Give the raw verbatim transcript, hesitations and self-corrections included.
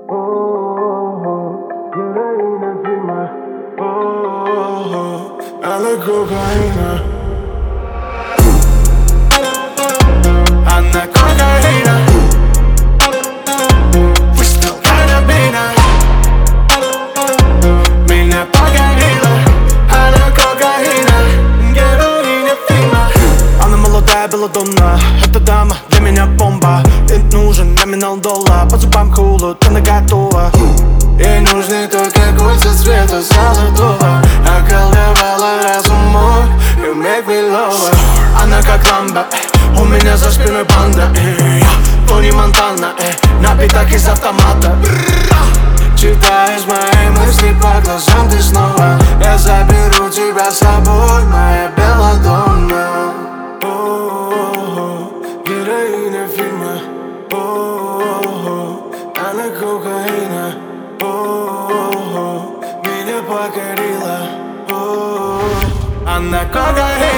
Героиня фильма. Она кокаина. Она кокаина. Выстрел карабина. Меня покорила. Она кокаина. Героиня фильма. Она молодая белладонна. Эта дама для меня бомба. Ей нужен номинал доллар. По зубам холод, она готова. Ей нужны только кольца цвета золотого. Околдовала разум мой, you make me love her. Она как ламба, у меня за спиной банда. Тони Монтана, на битах из автомата. Читаешь мои мысли по глазам ты снова. Я заберу тебя с собой, моя белладонна. Героиня фильма. Она кокаина. Меня покорила. Она кокаина.